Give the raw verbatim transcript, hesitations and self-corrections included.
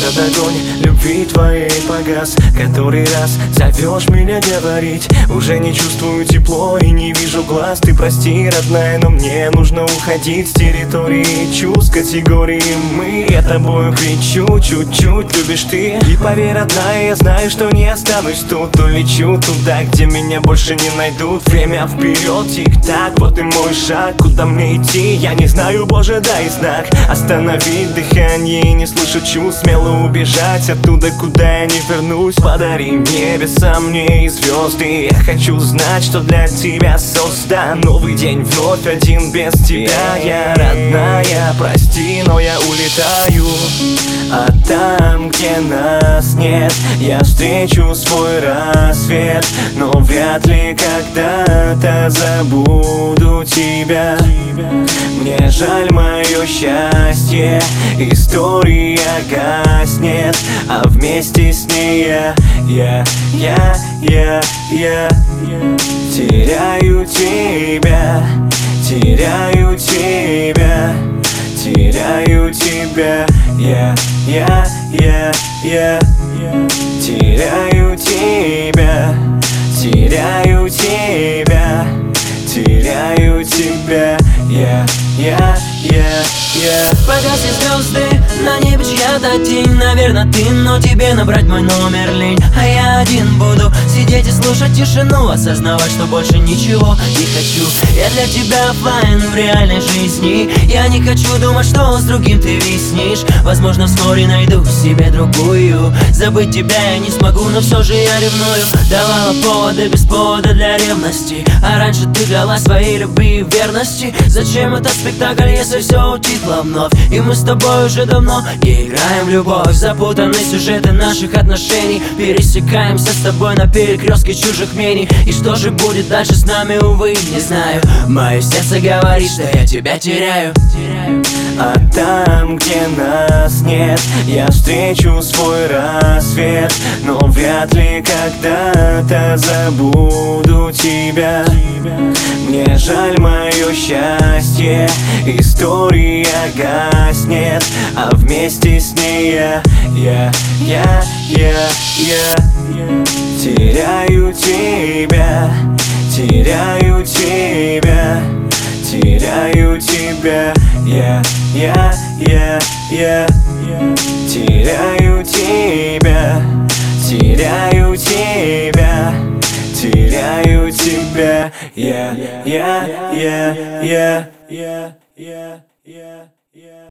этот огонь любви твоей погас. Который раз зовешь меня говорить, уже не чувствую тепло и не вижу глаз. Ты прости, родная, но мне нужно уходить с территории чувств, категории мы. Я тобою кричу, чуть-чуть любишь ты. И поверь, родная, я знаю, что не останусь тут. Улечу туда, где меня больше не найдут. Время вперед, тик-так, вот и мой шаг. Куда мне идти, я не знаю, Боже, дай знак. Остановить дыхание и не слышу чувств. Смело убежать оттуда, куда я не вернусь. Подари небеса мне и звезды. Я хочу знать, что для тебя создан. Новый день вновь один без тебя. Я родная, прости, но я улетаю. А там, где нас нет, я встречу свой рассвет. Но вряд ли когда-то забуду тебя. Мне жаль, мое счастье, история гаснет, а вместе с ней я, я, я, я, я теряю тебя, теряю тебя, теряю тебя, я, я, я, я теряю тебя, теряю тебя, теряю тебя, я, я, я, я. Погасли звезды, на небе чья-то тень. Наверное, ты, но тебе набрать мой номер лень. А я один буду сидеть и слушать тишину, осознавать, что больше ничего не хочу. Я для тебя оффлайн в реальной жизни. Я не хочу думать, что с другим ты виснешь. Возможно, вскоре найду себе другую. Забыть тебя я не смогу, но все же я ревную. Давала поводы без повода для ревности. А раньше ты дала своей любви и верности. Зачем этот спектакль, если все утихло вновь? И мы с тобой уже давно не играем в любовь. Запутаны сюжеты наших отношений. Пересекаемся с тобой на перекрестке чужих мнений. И что же будет дальше с нами, увы, не знаю. Мое сердце говорит, что я тебя теряю. А там, где нас нет, я встречу свой рассвет. Но вряд ли когда-то забуду тебя. Мне жаль, мое счастье, история гаснет, а вместе с ней я, я, я, я, я теряю тебя, теряю тебя, теряю тебя, я, я, я, я теряю тебя, теряю тебя, теряю тебя, я, я, я, я, я, я, я.